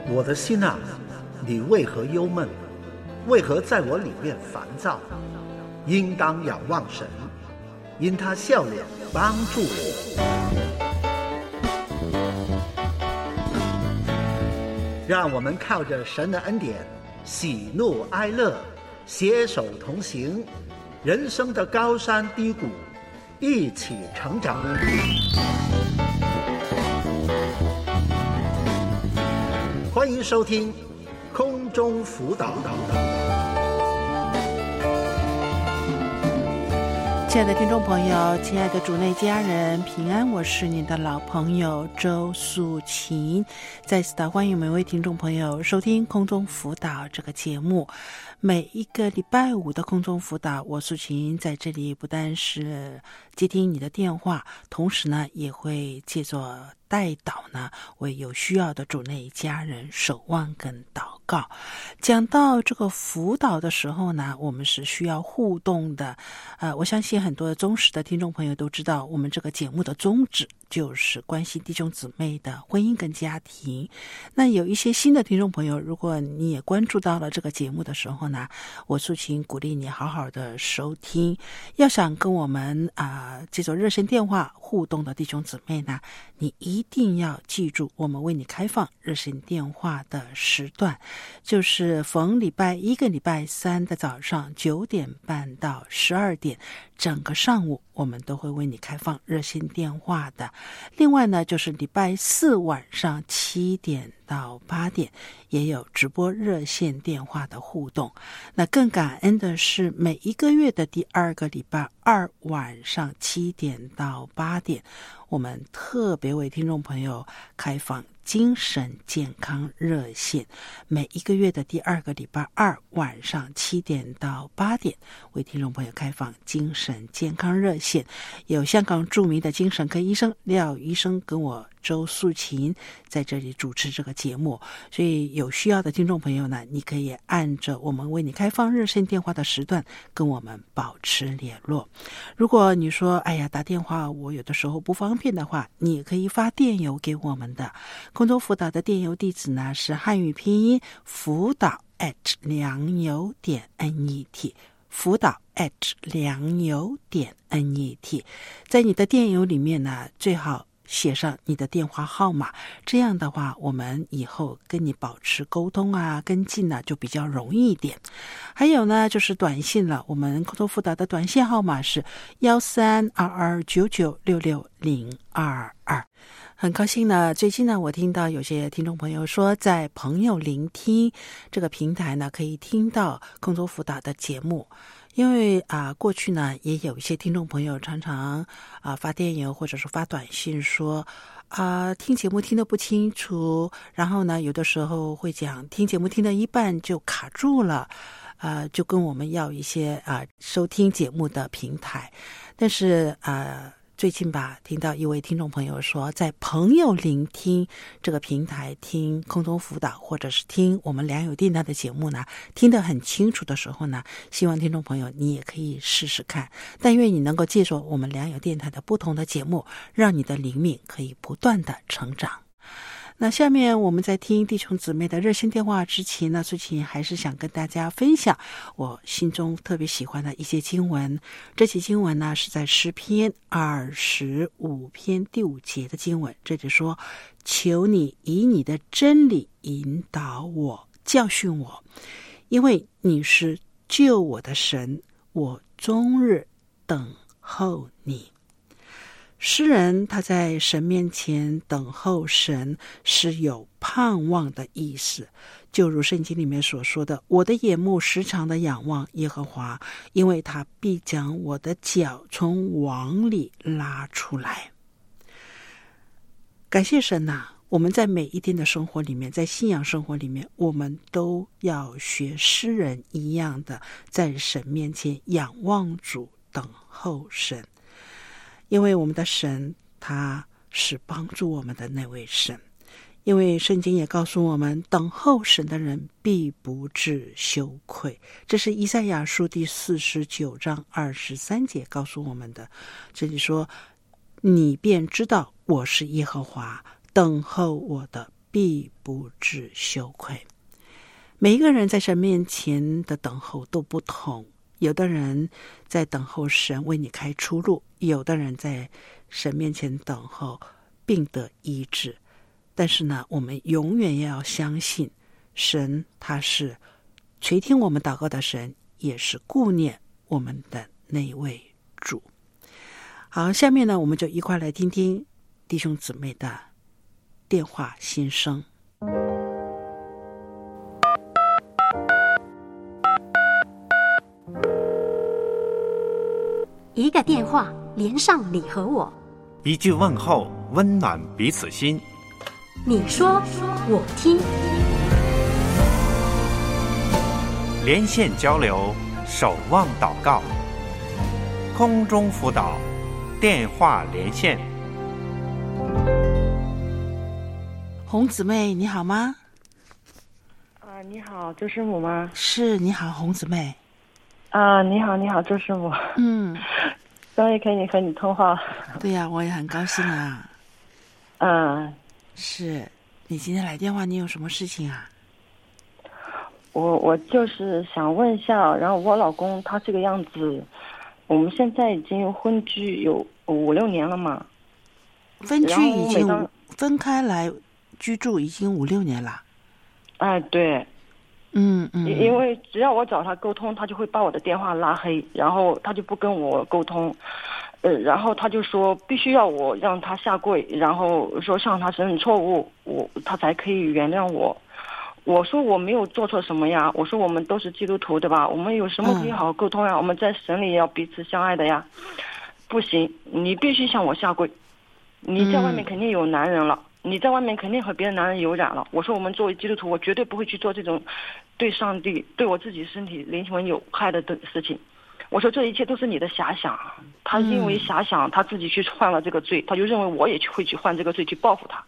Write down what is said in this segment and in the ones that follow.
我的心啊，你为何忧闷？为何在我里面烦躁？应当仰望神，因他笑脸帮助我。让我们靠着神的恩典，喜怒哀乐，携手同行，人生的高山低谷，一起成长。欢迎收听空中辅导。 亲爱的听众朋友，亲爱的主内家人，平安，我是你的老朋友周素琴。再次的欢迎每位听众朋友收听空中辅导这个节目。每一个礼拜五的空中辅导，我素琴在这里不但是接听你的电话，同时呢也会借着代祷呢，为有需要的主内家人守望跟祷告。讲到这个辅导的时候呢，我们是需要互动的。我相信很多的忠实的听众朋友都知道，我们这个节目的宗旨就是关心弟兄姊妹的婚姻跟家庭。那有一些新的听众朋友，如果你也关注到了这个节目的时候呢，我素琴鼓励你好好的收听。要想跟我们这种热线电话互动的弟兄姊妹呢，你一定要记住我们为你开放热线电话的时段，就是逢礼拜一跟礼拜三的早上9点半到12点，整个上午我们都会为你开放热线电话的。另外呢，就是礼拜四晚上7点到8点也有直播热线电话的互动。那更感恩的是，每一个月的第2个礼拜二晚上7点到8点，我们特别为听众朋友开放精神健康热线。每一个月的第2个礼拜二晚上7点到8点，为听众朋友开放精神健康热线。有香港著名的精神科医生廖医生跟我周素琴在这里主持这个节目，所以有需要的听众朋友呢，你可以按着我们为你开放热线电话的时段跟我们保持联络。如果你说哎呀打电话我有的时候不方便的话，你也可以发电邮给我们的。空中辅导的电邮地址呢是汉语拼音辅导良友.net，辅导良友.net。在你的电邮里面呢，最好写上你的电话号码，这样的话我们以后跟你保持沟通跟进就比较容易一点。还有呢就是短信了，我们空中辅导的短信号码是132299660222。很高兴呢，最近呢我听到有些听众朋友说，在朋友聆听这个平台呢可以听到空中辅导的节目。因为过去呢也有一些听众朋友常常发电邮或者是发短信说听节目听得不清楚，然后呢有的时候会讲听节目听到一半就卡住了，就跟我们要一些收听节目的平台。但是最近听到一位听众朋友说，在朋友聆听这个平台听空中辅导或者是听我们良友电台的节目呢，听得很清楚的时候呢，希望听众朋友你也可以试试看。但愿你能够借助我们良友电台的不同的节目，让你的灵命可以不断的成长。那下面我们在听弟兄姊妹的热线电话之前呢，最近还是想跟大家分享我心中特别喜欢的一些经文。这些经文呢是在诗篇25篇第5节的经文，这里说：求你以你的真理引导我，教训我，因为你是救我的神，我终日等候你。诗人他在神面前等候神是有盼望的意思，就如圣经里面所说的，我的眼目时常的仰望耶和华，因为他必将我的脚从网里拉出来。感谢神我们在每一天的生活里面，在信仰生活里面，我们都要学诗人一样的，在神面前仰望主，等候神。因为我们的神他是帮助我们的那位神，因为圣经也告诉我们，等候神的人必不致羞愧。这是以赛亚书第49章23节告诉我们的。这里说，你便知道我是耶和华，等候我的必不致羞愧。每一个人在神面前的等候都不同，有的人在等候神为你开出路，有的人在神面前等候病得医治。但是呢，我们永远要相信神，他是垂听我们祷告的神，也是顾念我们的那位主。好，下面呢，我们就一块来听听弟兄姊妹的电话心声。 一个电话连上你和我， 一句问候温暖彼此心。 你说我听， 连线交流，守望祷告，空中辅导，电话连线。 洪姊妹你好吗？ 你好，周师母吗？ 是，你好，洪姊妹。 你好，周师母。终于可以和你通话。 对呀，我也很高兴啊。是，你今天来电话，你有什么事情啊？ 我就是想问一下，然后我老公他这个样子，我们现在已经婚居有5-6年了嘛。 分居已经分开来居住已经5-6年了。 对。因为只要我找他沟通，他就会把我的电话拉黑，然后他就不跟我沟通，然后他就说必须要我让他下跪，然后说向他承认错误，他才可以原谅我。我说我没有做错什么呀，我说我们都是基督徒对吧？我们有什么可以好好沟通呀？我们在神里要彼此相爱的呀。不行，你必须向我下跪，你在外面肯定有男人了。你在外面肯定和别的男人有染了。我说我们作为基督徒，我绝对不会去做这种对上帝、对我自己身体灵魂有害的事情。我说这一切都是你的遐想。他因为遐想，他自己去犯了这个罪，他就认为我也会去犯这个罪去报复他。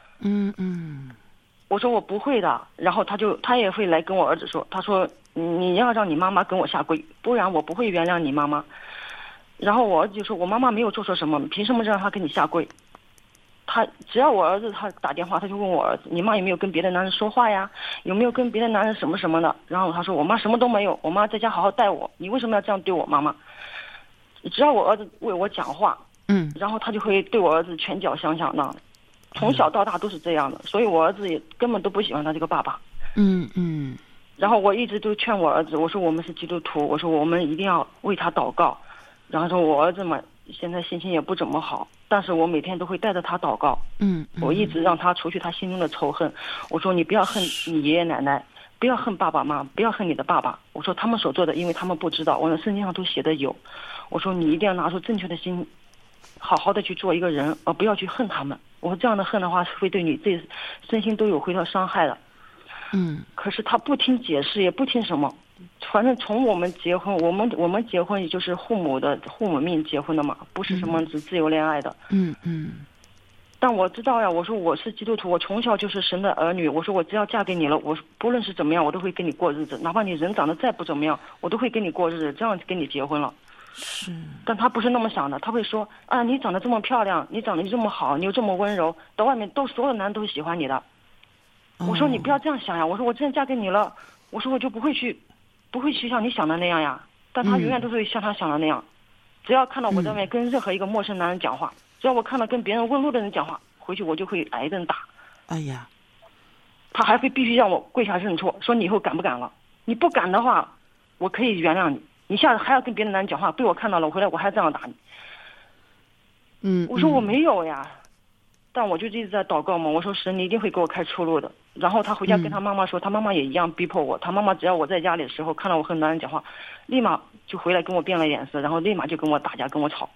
我说我不会的，然后他也会来跟我儿子说，他说你要让你妈妈跟我下跪，不然我不会原谅你妈妈。然后我儿子就说我妈妈没有做错什么，凭什么让他跟你下跪？他只要我儿子他打电话，他就问我儿子，你妈有没有跟别的男人说话呀？有没有跟别的男人什么什么的？然后他说我妈什么都没有，我妈在家好好待我，你为什么要这样对我妈妈？只要我儿子为我讲话，然后他就会对我儿子拳脚相向的，从小到大都是这样的，所以我儿子也根本都不喜欢他这个爸爸。然后我一直都劝我儿子，我说我们是基督徒，我说我们一定要为他祷告。然后说我儿子嘛，现在心情也不怎么好，但是我每天都会带着他祷告。我一直让他除去他心中的仇恨。我说你不要恨你爷爷奶奶，不要恨爸爸妈妈，不要恨你的爸爸。我说他们所做的，因为他们不知道，我的圣经上都写的有。我说你一定要拿出正确的心，好好的去做一个人，而不要去恨他们。我说这样的恨的话，会对你这身心都有回到伤害的。可是他不听解释，也不听什么。反正从我们结婚，我们结婚也就是父母命结婚的嘛，不是什么自由恋爱的。但我知道呀，我说我是基督徒，我从小就是神的儿女。我说我只要嫁给你了，我不论是怎么样，我都会跟你过日子，哪怕你人长得再不怎么样，我都会跟你过日子，这样跟你结婚了。但他不是那么想的，他会说啊，你长得这么漂亮，你长得这么好，你又这么温柔，到外面所有男人都喜欢你的。我说你不要这样想呀，我说我真的嫁给你了，我说我就不会去像你想的那样呀。但他永远都是像他想的那样，只要看到我在外面跟任何一个陌生男人讲话，只要我看到跟别人问路的人讲话，回去我就会挨一顿打。 哎呀， 他还会必须让我跪下认错，说你以后敢不敢了？你不敢的话，我可以原谅你。你下次还要跟别的男人讲话，被我看到了，我回来我还这样打你。我说我没有呀，但我就一直在祷告嘛。我说神，你一定会给我开出路的。然后他回家跟他妈妈说，他妈妈也一样逼迫我。他妈妈只要我在家里的时候看到我和男人讲话，立马就回来跟我变了脸色，然后立马就跟我打架，跟我吵。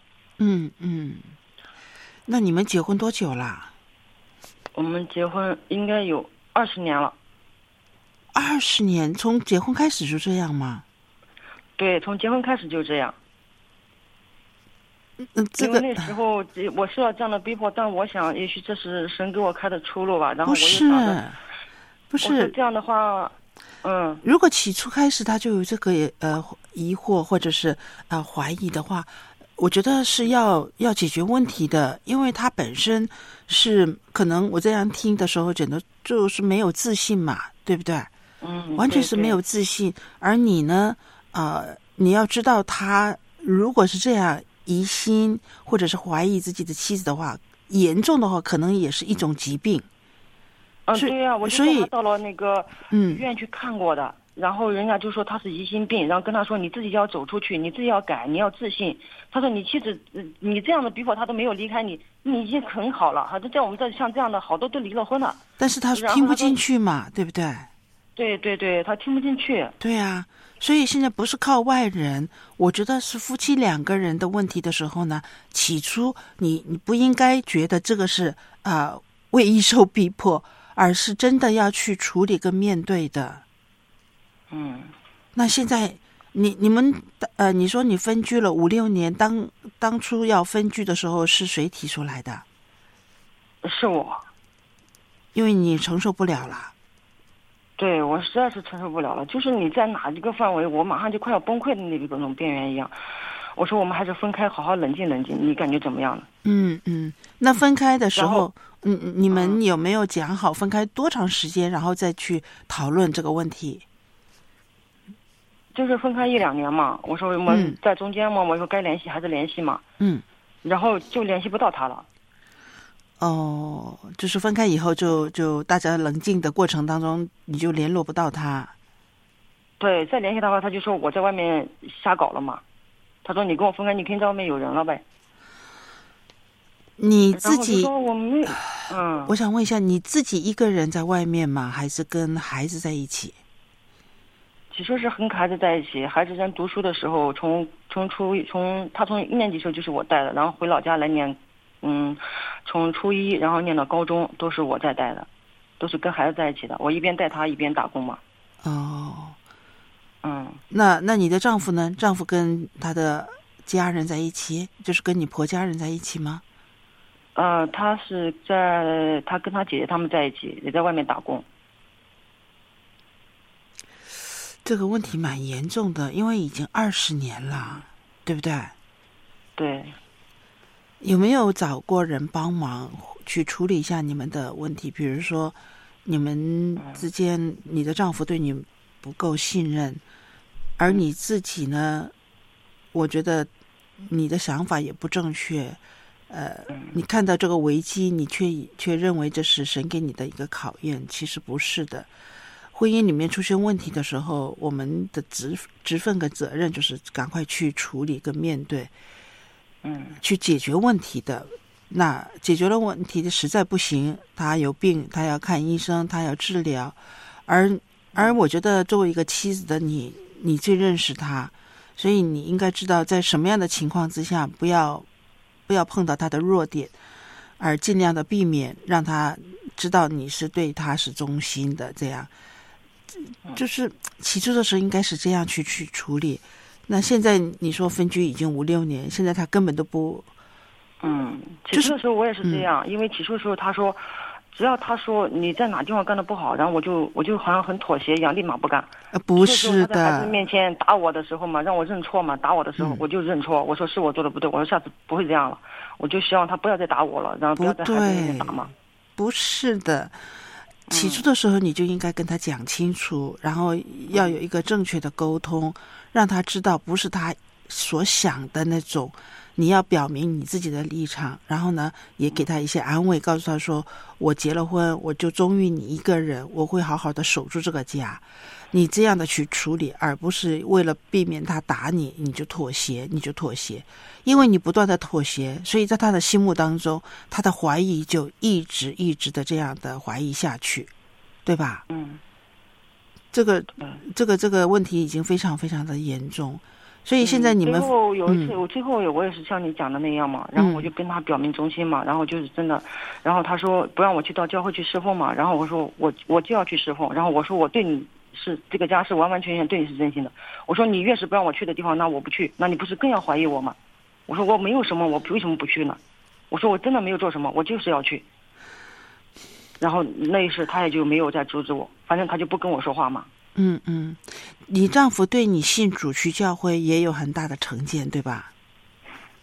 那你们结婚多久啦？ 我们结婚应该有20年了。 20年，从结婚开始就这样吗？ 对，从结婚开始就这样。 因为那时候我受到这样的逼迫，但我想也许这是神给我开的出路吧。然后我又想着， 不是这样的话， 如果起初开始他就有这个疑惑或者是怀疑的话， 我觉得是要解决问题的，因为他本身是可能我这样听的时候，觉得就是没有自信嘛，对不对？完全是没有自信。而你呢，你要知道，他如果是这样疑心或者是怀疑自己的妻子的话，严重的话，可能也是一种疾病。 对呀，我就带他到了那个医院去看过的。然后人家就说他是疑心病，然后跟他说你自己要走出去，你自己要改，你要自信。他说你妻子，你这样的逼迫他都没有离开你，你已经很好了。他就在我们这像这样的好多都离了婚了。 但是他听不进去嘛，对不对？ 对，他听不进去。 对啊，所以现在不是靠外人，我觉得是夫妻两个人的问题的时候呢，起初你不应该觉得这个是为义受逼迫，而是真的要去处理跟面对的。那现在你们你说你分居了5、6年，当初要分居的时候是谁提出来的？ 是我， 因为你承受不了了。 对，我实在是承受不了了，就是你在哪一个范围，我马上就快要崩溃的那种边缘一样。我说我们还是分开，好好冷静冷静，你感觉怎么样呢？ 那分开的时候，你们有没有讲好分开多长时间，然后再去讨论这个问题？ 就是分开1、2年嘛，我说我们在中间嘛，我说该联系还是联系嘛。然后就联系不到他了。 就是分开以后就大家冷静的过程当中，你就联络不到他。 对，再联系他的话，他就说我在外面瞎搞了嘛。他说你跟我分开，你肯定在外面有人了呗。 你自己， 然后就说我没， 我想问一下，你自己一个人在外面吗？还是跟孩子在一起？ 起初是跟孩子在一起，孩子在读书的时候，他从1年级时候就是我带的，然后回老家来念，从初一然后念到高中都是我在带的，都是跟孩子在一起的，我一边带他一边打工嘛。 那你的丈夫呢？丈夫跟他的家人在一起，就是跟你婆家人在一起吗？ 他跟他姐姐他们在一起，也在外面打工。 这个问题蛮严重的，因为已经20年了，对不对？ 对。 有没有找过人帮忙去处理一下你们的问题？比如说，你们之间，你的丈夫对你不够信任，而你自己呢，我觉得你的想法也不正确。你看到这个危机，你却认为这是神给你的一个考验，其实不是的。婚姻里面出现问题的时候，我们的职分跟责任就是赶快去处理跟面对，去解决问题的。那解决了问题的实在不行，他有病，他要看医生，他要治疗。而我觉得作为一个妻子的你最认识他，所以你应该知道在什么样的情况之下不要碰到他的弱点，而尽量的避免让他知道你是对他是忠心的。这样就是起初的时候应该是这样去处理。那现在你说分居已经5、6年，现在他根本都不起初的时候我也是这样，因为起初的时候他说只要他说你在哪地方干得不好，然后我就好像很妥协一样，立马不干。 不是的， 他在孩子面前打我的时候嘛，让我认错嘛，打我的时候我就认错，我说是我做的不对，我说下次不会这样了，我就希望他不要再打我了，然后不要在孩子面前打嘛。 不是的，起初的时候你就应该跟他讲清楚，然后要有一个正确的沟通，让他知道不是他所想的那种。你要表明你自己的立场，然后呢也给他一些安慰，告诉他说我结了婚，我就忠于你一个人，我会好好的守住这个家。你这样的去处理，而不是为了避免他打你，你就妥协。因为你不断的妥协，所以在他的心目当中，他的怀疑就一直的这样的怀疑下去，对吧？这个问题已经非常非常的严重。所以现在你们最后有一次，我也是像你讲的那样嘛，然后我就跟他表明忠心嘛，然后就是真的，然后他说不让我去到教会去侍奉嘛，然后我说我就要去侍奉，然后我说我对你是这个家是完完全全对你是真心的，我说你越是不让我去的地方，那我不去，那你不是更要怀疑我吗？我说我没有什么，我为什么不去呢？我说我真的没有做什么，我就是要去。然后那一时他也就没有再阻止我，反正他就不跟我说话嘛。 你丈夫对你信主去教会也有很大的成见，对吧？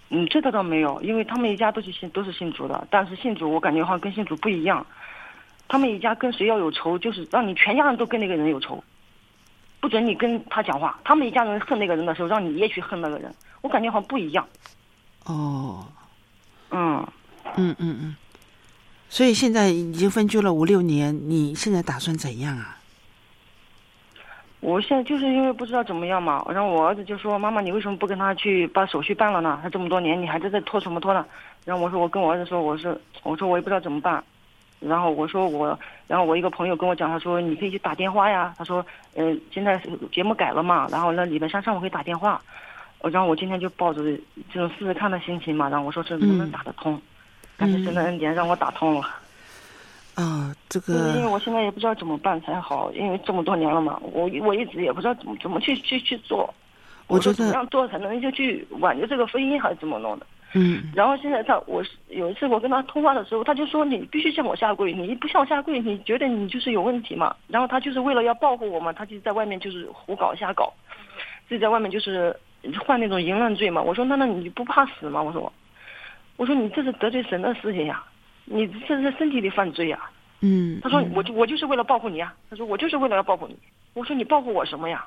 这个倒没有，因为他们一家都是信主的，但是信主我感觉好像跟信主不一样，他们一家跟谁要有仇，就是让你全家人都跟那个人有仇，不准你跟他讲话。他们一家人恨那个人的时候，让你也去恨那个人，我感觉好像不一样。 哦， 嗯。 所以现在已经分居了5、6年，你现在打算怎样啊？ 我现在就是因为不知道怎么样嘛，然后我儿子就说：“妈妈，你为什么不跟他去把手续办了呢？他这么多年，你还在拖什么拖呢？”然后我跟我儿子说：“我说我也不知道怎么办。”然后然后我一个朋友跟我讲，他说：“你可以去打电话呀。”他说：“现在节目改了嘛，然后呢礼拜三上午可以打电话。”然后我今天就抱着这种试试看的心情嘛，然后我说这能不能打得通？感谢神的恩典让我打通了。 这个因为我现在也不知道怎么办才好，因为这么多年了嘛，我一直也不知道怎么去做。 我觉得怎么样做才能就去挽救这个婚姻，还是怎么弄的？然后现在有一次我跟他通话的时候，他就说你必须向我下跪，你不向我下跪，你觉得你就是有问题嘛？然后他就是为了要报复我嘛，他就在外面就是胡搞瞎搞，自己在外面就是犯那种淫乱罪嘛。我说那你不怕死吗？我说你这是得罪神的事情呀，你这是身体里犯罪呀。他说我就是为了报复你呀。他说我就是为了要报复你。我说你报复我什么呀？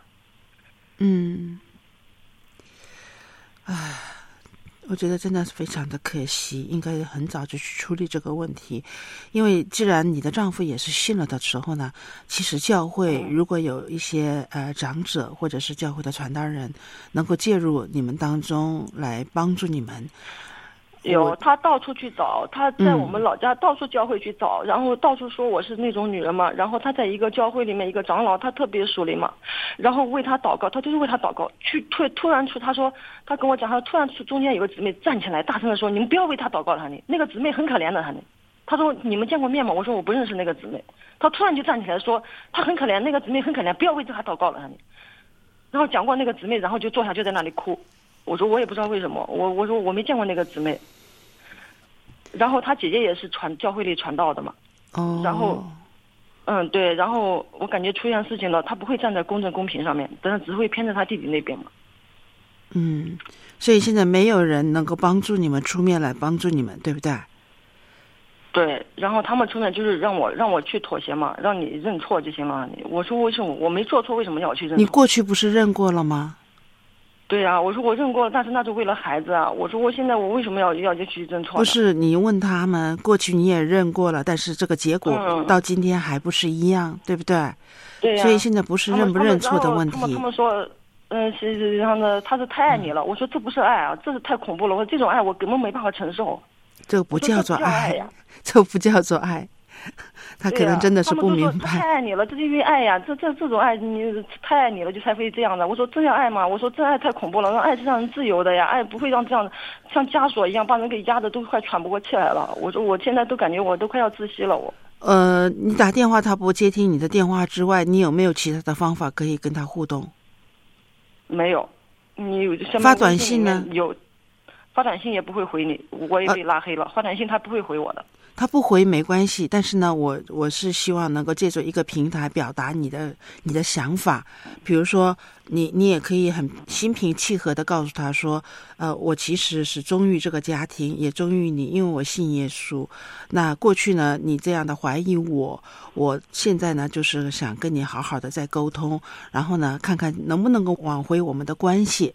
我觉得真的是非常的可惜，应该很早就去处理这个问题。因为既然你的丈夫也是信了的时候呢，其实教会如果有一些长者或者是教会的传道人能够介入你们当中来帮助你们。 有，他到处去找，他在我们老家到处教会去找，然后到处说我是那种女人嘛，然后他在一个教会里面一个长老，他特别属灵嘛，然后为他祷告，他就是为他祷告，突然他说他跟我讲，他突然中间有个姊妹站起来大声的说，你们不要为他祷告了，那个姊妹很可怜的，他说你们见过面吗？我说我不认识那个姊妹，他突然就站起来说他很可怜，那个姊妹很可怜，不要为他祷告了，然后讲过那个姊妹，然后就坐下就在那里哭。我说我也不知道为什么，我说我没见过那个姊妹，然后她姐姐也是教会里传道的嘛，然后对，然后我感觉出现事情了，她不会站在公正公平上面，但是只会偏在她弟弟那边嘛。 所以现在没有人能够帮助你们出面来帮助你们，对不对？ 对，然后他们出面就是让我去妥协嘛，让你认错就行了。我说为什么我没做错，为什么要去认错？ 你过去不是认过了吗？ 对啊，我说我认过了，但是那是为了孩子啊。我说我现在我为什么要去认错？ 不是，你问他们，过去你也认过了，但是这个结果到今天还不是一样，对不对？ 对呀。 所以现在不是认不认错的问题。 他们说，然后呢，他是太爱你了。我说这不是爱啊，这是太恐怖了。我说这种爱我根本没办法承受。 这个不叫做爱呀，这不叫做爱。他可能真的是不明白。 太爱你了，这是因为爱呀，这种爱你太爱你了，就才会这样的。我说真要爱吗？我说真爱太恐怖了，爱是让人自由的呀，爱不会让这样像枷锁一样把人给压的都快喘不过气来了。我说我现在都感觉我都快要窒息了。 你打电话他不接听你的电话之外，你有没有其他的方法可以跟他互动？ 没有，你发短信呢？ 有，发短信也不会回你，我也被拉黑了。发短信他不会回我的。 他不回没关系，但是呢，我是希望能够借助一个平台表达你的想法，比如说你也可以很心平气和的告诉他说，我其实是忠于这个家庭，也忠于你，因为我信耶稣。那过去呢，你这样的怀疑我现在呢，就是想跟你好好的再沟通，然后呢，看看能不能够挽回我们的关系，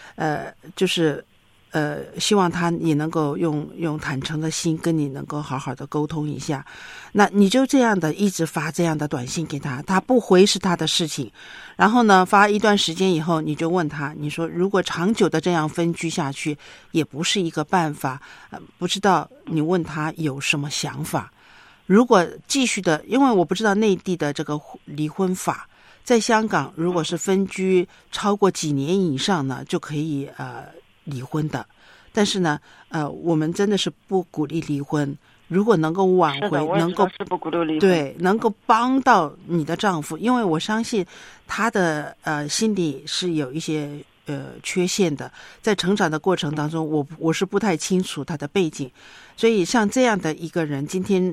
希望他也能够用坦诚的心跟你能够好好的沟通一下。那你就这样的一直发这样的短信给他，他不回是他的事情。然后呢，发一段时间以后，你就问他，你说如果长久的这样分居下去，也不是一个办法。不知道你问他有什么想法。如果继续的，因为我不知道内地的这个离婚法，在香港如果是分居超过几年以上呢，就可以离婚的。但是呢，我们真的是不鼓励离婚。如果能够挽回，能够是不鼓励离婚， 对，能够帮到你的丈夫，因为我相信他的心理是有一些缺陷的，在成长的过程当中，我是不太清楚他的背景，所以像这样的一个人，今天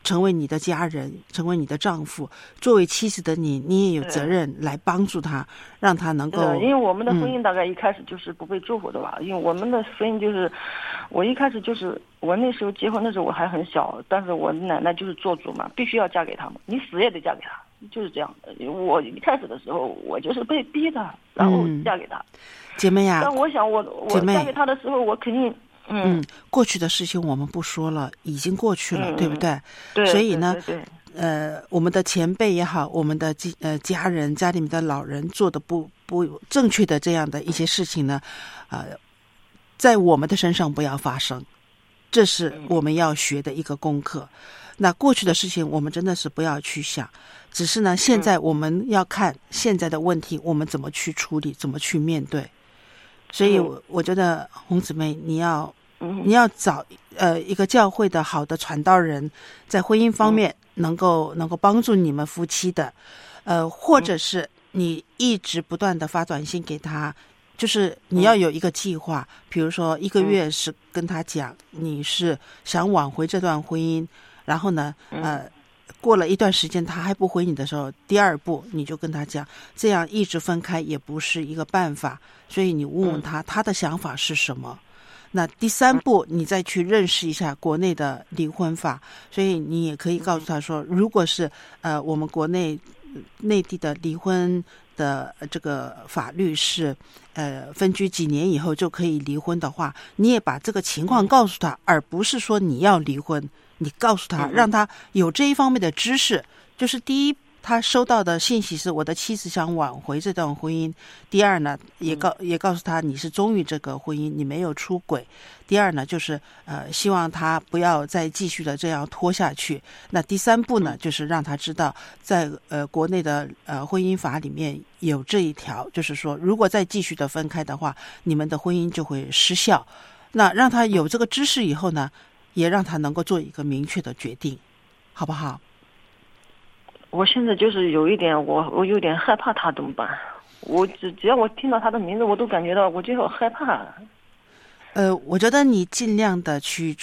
成为你的家人，成为你的丈夫，作为妻子的你也有责任来帮助他，让他能够。 因为我们的婚姻大概一开始就是不被祝福的吧，因为我们的婚姻就是，我一开始就是我那时候结婚的时候我还很小，但是我奶奶就是做主嘛，必须要嫁给他嘛，你死也得嫁给他，就是这样的。我一开始的时候我就是被逼的，然后嫁给他。 姐妹呀， 但我想我嫁给他的时候，我肯定。 过去的事情我们不说了，已经过去了，对不对？ 对。 所以呢， 对我们的前辈也好，我们的家人、家里面的老人做的不正确的这样的一些事情呢，在我们的身上不要发生，这是我们要学的一个功课。那过去的事情我们真的是不要去想，只是呢，现在我们要看现在的问题，我们怎么去处理，怎么去面对。所以我觉得红姊妹你要找一个教会的好的传道人，在婚姻方面能够帮助你们夫妻的，或者是你一直不断的发短信给他，就是你要有一个计划，比如说1个月是跟他讲你是想挽回这段婚姻，然后呢过了一段时间他还不回你的时候，第2步你就跟他讲，这样一直分开也不是一个办法，所以你问问他的想法是什么。那第3步你再去认识一下国内的离婚法，所以你也可以告诉他说，如果是我们国内内地的离婚的这个法律是分居几年以后就可以离婚的话，你也把这个情况告诉他，而不是说你要离婚，你告诉他，让他有这一方面的知识。就是第一，他收到的信息是我的妻子想挽回这段婚姻；第二呢，也告诉他你是忠于这个婚姻，你没有出轨。第二呢，就是希望他不要再继续的这样拖下去。那第3步呢，就是让他知道在国内的婚姻法里面有这一条，就是说如果再继续的分开的话，你们的婚姻就会失效。那让他有这个知识以后呢，也让他能够做一个明确的决定，好不好？ 我现在就是有一点，我有点害怕他怎么办？只要我听到他的名字，我都感觉到我就好害怕。 我觉得你尽量的去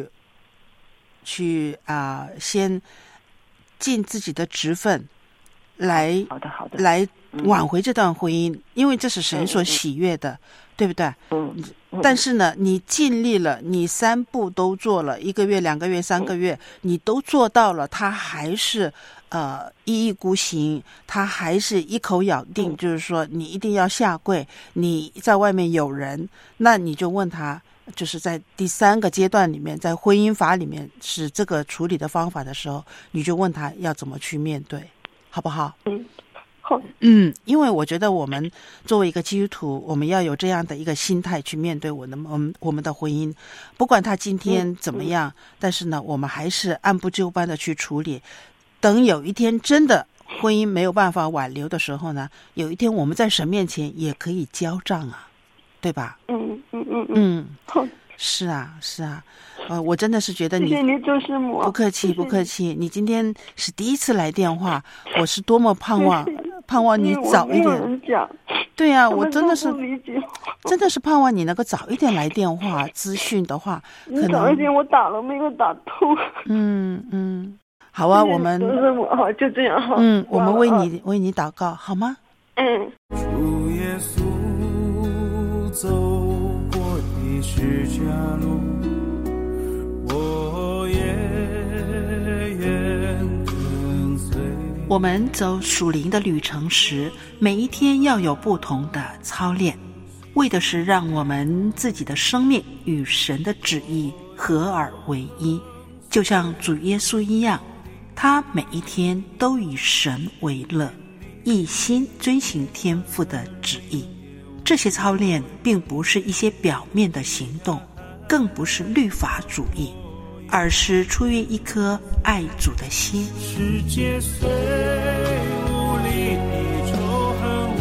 先尽自己的职分来来挽回这段婚姻，因为这是神所喜悦的，对不对？但是呢，你尽力了，你3步都做了，1个月、2个月、3个月，你都做到了，他还是一意孤行，他还是一口咬定，就是说你一定要下跪，你在外面有人，那你就问他，就是在第3个阶段里面，在婚姻法里面是这个处理的方法的时候，你就问他要怎么去面对，好不好？ 好。 因为我觉得我们作为一个基督徒，我们要有这样的一个心态去面对我们的婚姻，不管他今天怎么样，但是呢，我们还是按部就班的去处理。等有一天真的婚姻没有办法挽留的时候呢，有一天我们在神面前也可以交账啊，对吧？是啊，我真的是觉得你， 谢谢你周师母， 不客气不客气。你今天是第一次来电话，我是多么盼望你早一点。对呀，我真的是盼望你能够早一点来电话咨询的话，可能早一点我打了没有打通。 好啊，我们就这样哈。 我们为你祷告好吗？ 主耶稣走过的十架路，我也愿跟随。 我们走属灵的旅程时，每一天要有不同的操练，为的是让我们自己的生命与神的旨意合而为一，就像主耶稣一样，他每一天都以神为乐，一心遵行天父的旨意。这些操练并不是一些表面的行动，更不是律法主义，而是出于一颗爱主的心。 世界虽无力地仇恨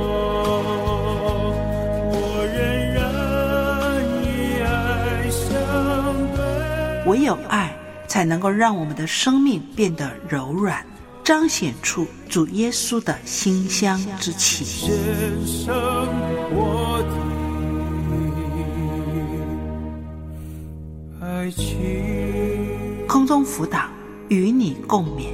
我仍然以爱相对。 唯有爱才能够让我们的生命变得柔软，彰显出主耶稣的馨香之气。 献上我的爱情。 空中辅导与你共勉。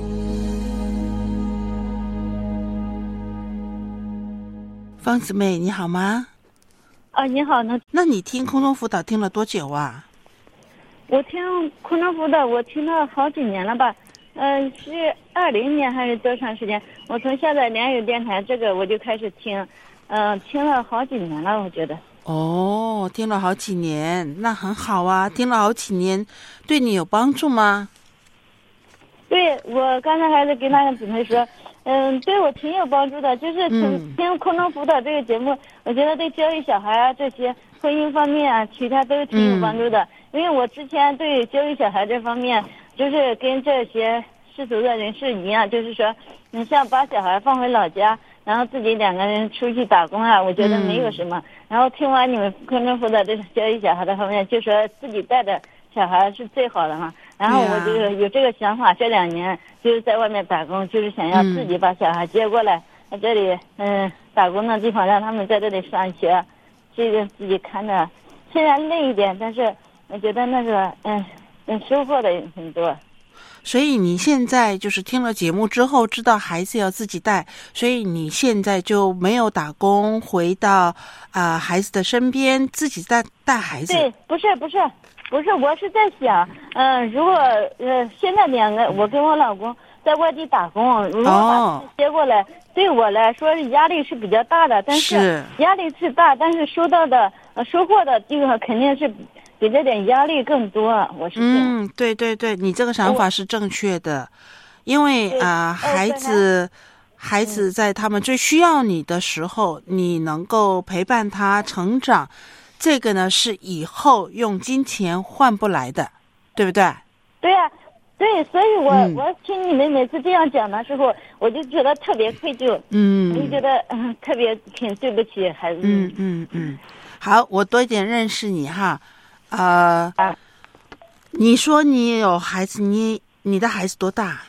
方姊妹你好吗？ 你好呢。 那你听空中辅导听了多久啊？ 我听空中辅导我听了好几年了吧，是20年还是多长时间？我从下载良友电台这个我就开始听，听了好几年了，我觉得。 哦，听了好几年，那很好啊。听了好几年，对你有帮助吗？ 对，我刚才还是跟那个姊妹说，对我挺有帮助的，就是听空中辅导这个节目，我觉得对教育小孩啊这些婚姻方面啊，其他都挺有帮助的。因为我之前对教育小孩这方面，就是跟这些世俗的人士一样，就是说，你像把小孩放回老家，然后自己2个人出去打工啊，我觉得没有什么。然后听完你们空中辅导这教育小孩的方面，就说自己带着小孩是最好的嘛。然后我就有这个想法，这2年就是在外面打工，就是想要自己把小孩接过来，在这里打工的地方让他们在这里上学，这个自己看着，虽然累一点，但是我觉得那个收获的很多。 所以你现在就是听了节目之后知道孩子要自己带，所以你现在就没有打工，回到孩子的身边自己带孩子。 对，不是，我是在想，如果现在2个我跟我老公在外地打工，如果把孩子接过来，对我来说压力是比较大的，但是压力是大，但是收获的地方肯定是比这点压力更多。我是对对对，你这个想法是正确的，因为孩子在他们最需要你的时候，你能够陪伴他成长，这个呢是以后用金钱换不来的，对不对？ 对啊，对，所以我听你们每次这样讲的时候，我就觉得特别愧疚，我就觉得特别挺对不起孩子。 好，我多一点认识你哈。你说你有孩子，你的孩子多大？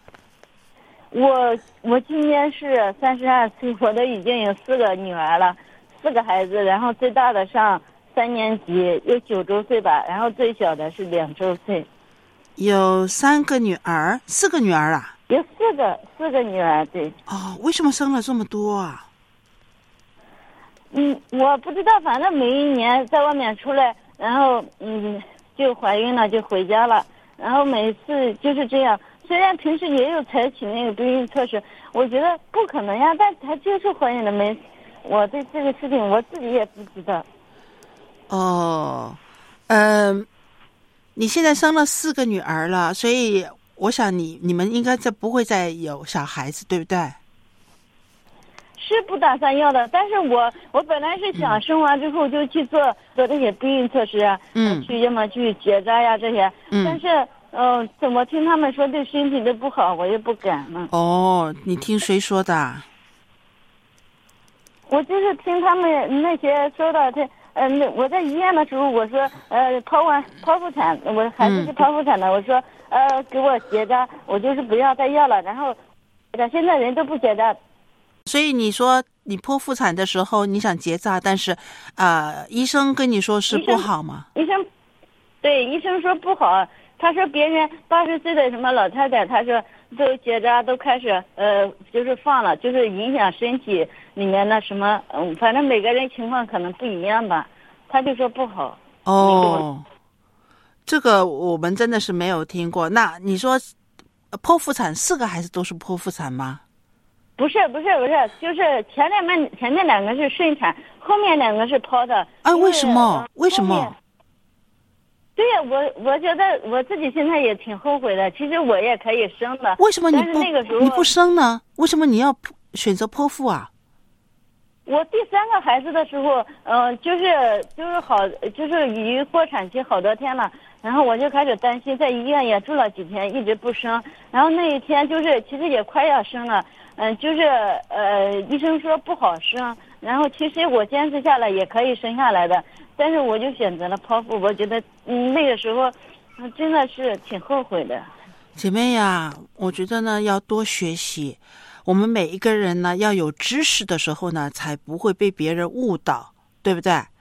我今年是32岁，我都已经有4个女儿了，4个孩子，然后最大的上3年级，有9周岁吧，然后最小的是2周岁。 有3个女儿，4个女儿啊？ 有4个女儿，对。 哦，为什么生了这么多啊？ 我不知道，反正每一年在外面出来，然后就怀孕了，就回家了，然后每次就是这样。虽然平时也有采取那个避孕措施，我觉得不可能呀，但她就是怀孕了。我对这个事情我自己也不知道。 你现在生了4个女儿了，所以我想你们应该不会再有小孩子，对不对？ 是不打算要的，但是我本来是想生完之后就去做这些避孕措施啊，要么去结扎呀这些，但是怎么听他们说对身体都不好，我也不敢嘛。 哦，你听谁说的？ 我就是听他们那些说的，我在医院的时候，我说剖腹产，我孩子是剖腹产的，我说给我结扎，我就是不要再要了，然后现在人都不结扎。 所以你说你剖腹产的时候你想结扎，但是医生跟你说是不好吗？医生说不好，他说别人80岁的什么老太太，他说都结扎都开始就是放了，就是影响身体里面的什么反正每个人情况可能不一样吧，他就说不好。 这个我们真的是没有听过。那你说剖腹产4个孩子都是剖腹产吗？ 不是，就是前面2个是顺产，后面2个是剖的。 为什么？ 对呀，我觉得我自己现在也挺后悔的。其实我也可以生的， 为什么你不生呢？为什么你要选择剖腹啊？ 我第3个孩子的时候，就是好，就是离过产期好多天了，然后我就开始担心，在医院也住了几天，一直不生。然后那一天就是其实也快要生了，医生说不好生，然后其实我坚持下来也可以生下来的，但是我就选择了剖腹。我觉得那个时候真的是挺后悔的。 姐妹呀，我觉得呢要多学习。我们每一个人呢要有知识的时候呢，才不会被别人误导，对不对？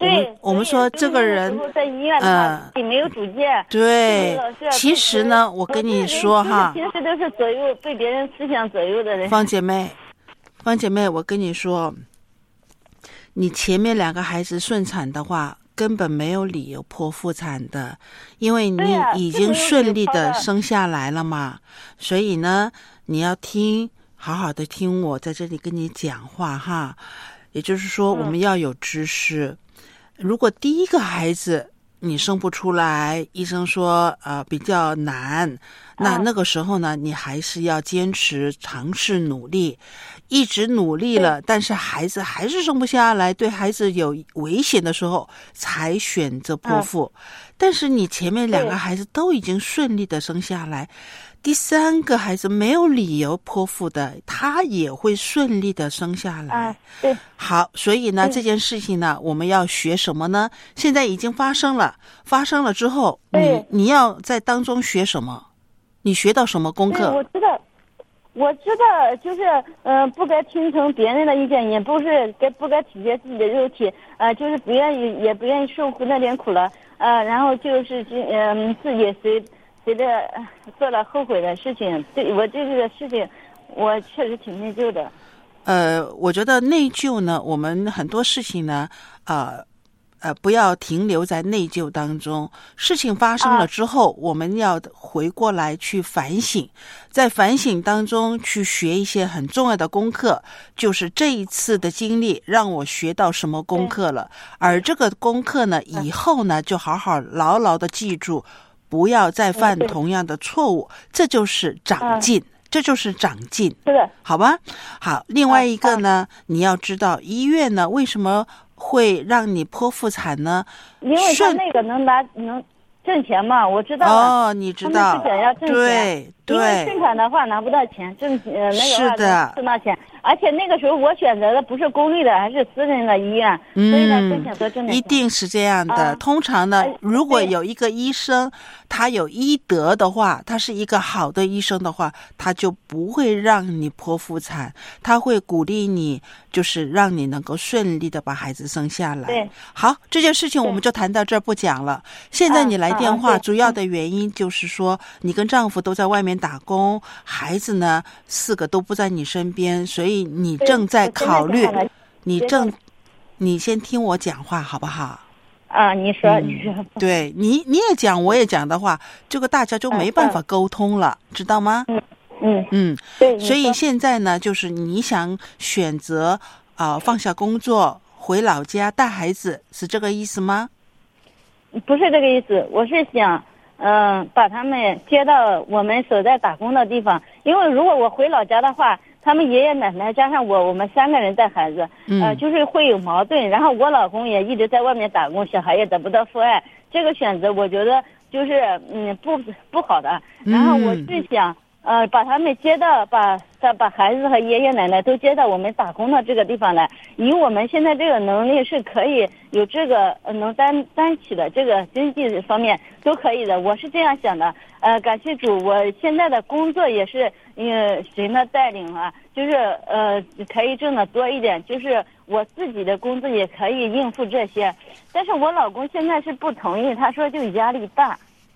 我们说这个人在医院的话，也没有主见。 对，其实呢，我跟你说哈， 平时都是左右被别人思想左右的人。 方姐妹，我跟你说，你前面2个孩子顺产的话，根本没有理由剖腹产的，因为你已经顺利的生下来了嘛。所以呢，你要好好的听我在这里跟你讲话哈。也就是说，我们要有知识。如果第1个孩子你生不出来，医生说比较难，那个时候呢，你还是要坚持尝试努力，一直努力了，但是孩子还是生不下来，对孩子有危险的时候才选择剖腹。但是你前面2个孩子都已经顺利的生下来，第3个孩子没有理由剖腹的，他也会顺利的生下来。 对， 好，所以呢，这件事情呢，我们要学什么呢？现在已经发生了之后，你要在当中学什么？你学到什么功课？ 我知道，就是不该听从别人的意见，也不该体贴自己的肉体，就是也不愿意受苦那点苦了，然后就是自己随着做了后悔的事情。对，我这个事情，我确实挺内疚的。 我觉得内疚呢，我们很多事情呢，不要停留在内疚当中。事情发生了之后，我们要回过来去反省，在反省当中去学一些很重要的功课，就是这一次的经历让我学到什么功课了，而这个功课呢，以后呢就好好牢牢的记住，不要再犯同样的错误，这就是长进。是的，好吧？好，另外一个呢，你要知道医院呢为什么会让你剖腹产呢？ 因为他那个能挣钱嘛，我知道了。 你知道， 他们是想要挣钱。 对， 因为顺产的话拿不到钱，那个是的， 挣到钱。而且那个时候我选择的不是公立的，还是私人的医院，所以呢，更想多挣点钱。 一定是这样的。通常呢，如果有一个医生，他有医德的话，他是一个好的医生的话，他就不会让你剖腹产，他会鼓励你，就是让你能够顺利的把孩子生下来。 对， 好，这件事情我们就谈到这儿不讲了。现在你来电话，主要的原因就是说，你跟丈夫都在外面打工，孩子呢4个都不在你身边，所以你正在考虑，你先听我讲话好不好？ 你说， 对，你也讲，我也讲的话，这个大家就没办法沟通了，知道吗？ 对。 所以现在呢，就是你想选择放下工作回老家带孩子，是这个意思吗？ 不是这个意思，我是想把他们接到我们所在打工的地方，因为如果我回老家的话，他们爷爷奶奶加上我们3个人带孩子，就是会有矛盾。然后我老公也一直在外面打工，小孩也得不到父爱，这个选择我觉得就是不好的。然后我是想把他们接到，把孩子和爷爷奶奶都接到我们打工的这个地方来，以我们现在这个能力是可以有这个能担起的，这个经济方面都可以的，我是这样想的。感谢主，我现在的工作也是神的带领啊，就是可以挣得多一点，就是我自己的工资也可以应付这些。但是我老公现在是不同意，他说就压力大。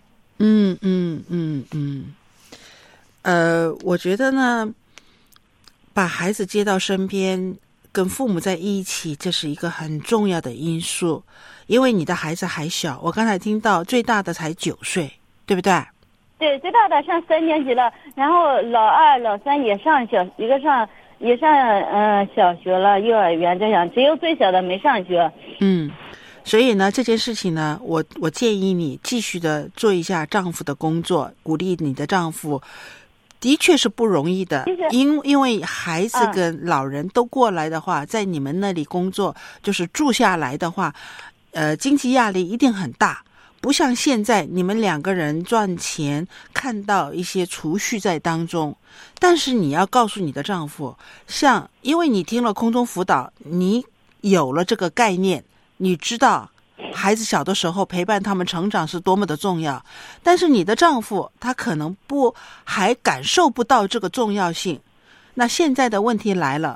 我觉得呢，把孩子接到身边，跟父母在一起，这是一个很重要的因素。因为你的孩子还小，我刚才听到最大的才9岁，对不对？ 对，最大的上3年级了，然后老2、老3也上一个也上小学了，幼儿园这样，只有最小的没上学。 所以呢，这件事情呢，我建议你继续的做一下丈夫的工作，鼓励你的丈夫。的确是不容易的，因为孩子跟老人都过来的话，在你们那里工作，就是住下来的话，经济压力一定很大。不像现在你们2个人赚钱，看到一些储蓄在当中。但是你要告诉你的丈夫，因为你听了空中辅导，你有了这个概念，你知道孩子小的时候陪伴他们成长是多么的重要，但是你的丈夫他可能还感受不到这个重要性。那现在的问题来了，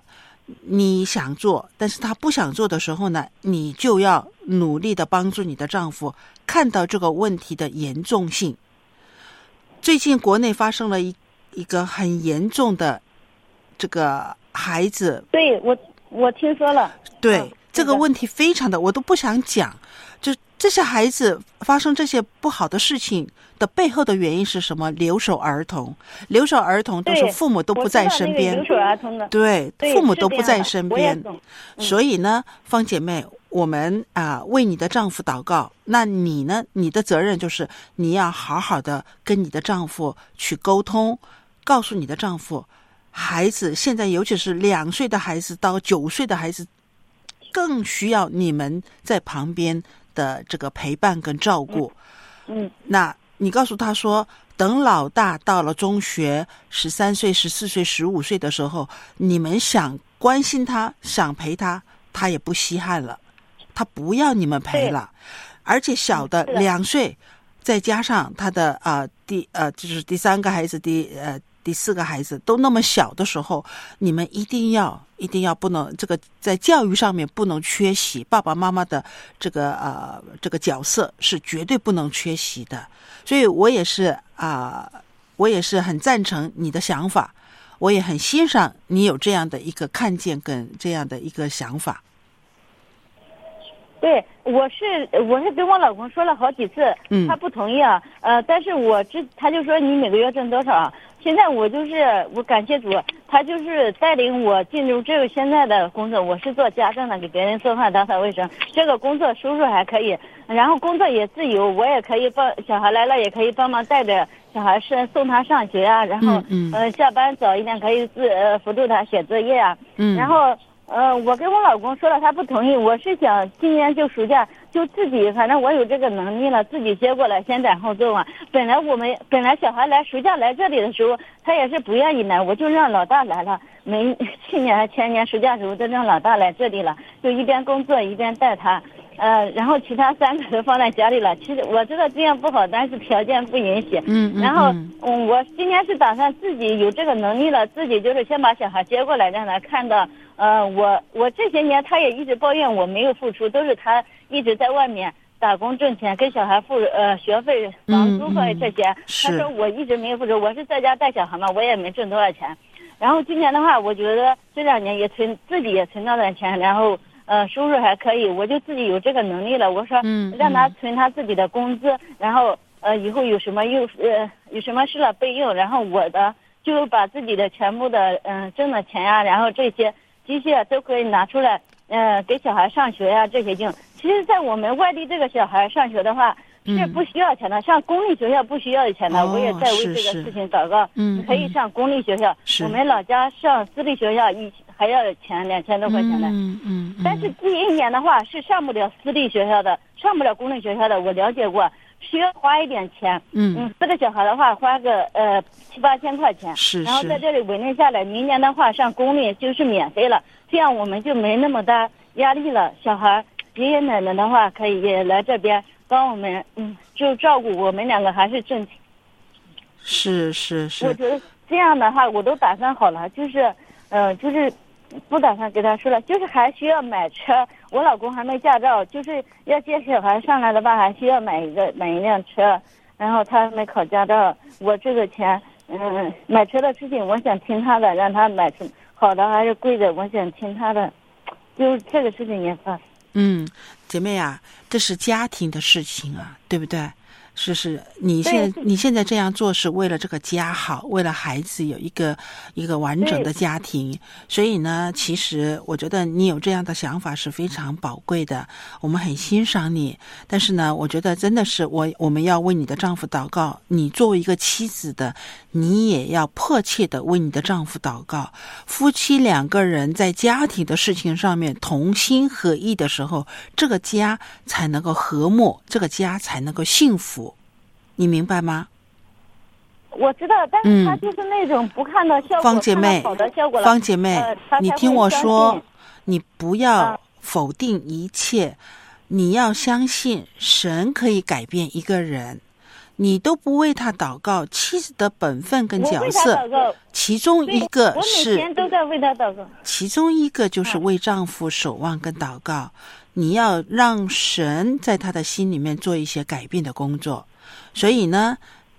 你想做，但是他不想做的时候呢，你就要努力的帮助你的丈夫看到这个问题的严重性。最近国内发生了一个很严重的这个孩子， 对，我听说了。 对，这个问题非常的，我都不想讲。就这些孩子发生这些不好的事情的背后的原因是什么？留守儿童，留守儿童都是父母都不在身边， 留守儿童的， 对，父母都不在身边。所以呢，芳姐妹，我们为你的丈夫祷告。那你呢？你的责任就是你要好好的跟你的丈夫去沟通，告诉你的丈夫，孩子现在尤其是2岁的孩子到9岁的孩子，更需要你们在旁边的这个陪伴跟照顾。那你告诉他说，等老大到了中学13岁、14岁、15岁的时候，你们想关心他，想陪他，他也不稀罕了，他不要你们陪了。而且小的2岁，再加上他的就是第3个孩子，第4个孩子都那么小的时候，你们一定要不能这个在教育上面不能缺席，爸爸妈妈的这个角色是绝对不能缺席的。所以我也是很赞成你的想法，我也很欣赏你有这样的一个看见跟这样的一个想法。 对，我是跟我老公说了好几次，他不同意啊，但是他就说你每个月挣多少啊？现在我感谢主，他就是带领我进入这个现在的工作，我是做家政的，给别人做饭打扫卫生，这个工作收入还可以，然后工作也自由，我也可以帮小孩来了也可以帮忙带着小孩送他上学啊，然后下班早一点可以辅助他写作业啊，然后我跟我老公说了，他不同意。我是想今年就暑假就自己，反正我有这个能力了，自己接过来，先斩后奏嘛。本来小孩暑假来这里的时候，他也是不愿意来，我就让老大来了。去年前年暑假的时候，都让老大来这里了，就一边工作一边带他。然后其他3个都放在家里了。其实我知道这样不好，但是条件不允许。然后我今年是打算自己有这个能力了，自己就是先把小孩接过来，让他看到。我这些年他也一直抱怨我没有付出，都是他一直在外面打工挣钱，给小孩付学费、房租费这些。他说我一直没有付出，我是在家带小孩嘛，我也没挣多少钱。然后今年的话，我觉得这2年自己也存到点钱，然后收入还可以，我就自己有这个能力了。我说让他存他自己的工资，然后以后有什么事了备用，然后我的就把自己的全部的挣的钱呀，然后这些机械都可以拿出来，给小孩上学呀，这些用。其实，在我们外地这个小孩上学的话，是不需要钱的，上公立学校不需要钱的。我也在为这个事情祷告。可以上公立学校。我们老家上私立学校还要钱，2000多块钱的。但是第1年的话是上不了私立学校的，上不了公立学校的，我了解过。需要花一点钱，4个小孩的话花个7、8千块钱，然后在这里稳定下来，明年的话上公立就是免费了，这样我们就没那么大压力了。小孩爷爷奶奶的话可以也来这边帮我们，就照顾我们2个还是挣钱。 是。 我觉得这样的话我都打算好了，就是不打算给他说了，就是还需要买车。我老公还没驾照，就是要接小孩上来的话，还需要买一辆车。然后他还没考驾照，我这个钱，买车的事情我想听他的，让他买成好的还是贵的，我想听他的，就这个事情也发生。 姐妹啊，这是家庭的事情啊，对不对？是你现在这样做是为了这个家好，为了孩子有一个完整的家庭。所以呢，其实我觉得你有这样的想法是非常宝贵的，我们很欣赏你。但是呢，我觉得真的是我们要为你的丈夫祷告，你作为一个妻子的，你也要迫切的为你的丈夫祷告。夫妻2个人在家庭的事情上面同心合意的时候，这个家才能够和睦，这个家才能够幸福。你明白吗？ 我知道，但是他就是那种不看到效果， 方姐妹， 好的效果了。 方姐妹，你听我说，你不要否定一切，你要相信神可以改变一个人。 你都不为他祷告，妻子的本分跟角色，其中一个是， 我每天都在为他祷告。 其中一个就是为丈夫守望跟祷告，你要让神在他的心里面做一些改变的工作。所以呢，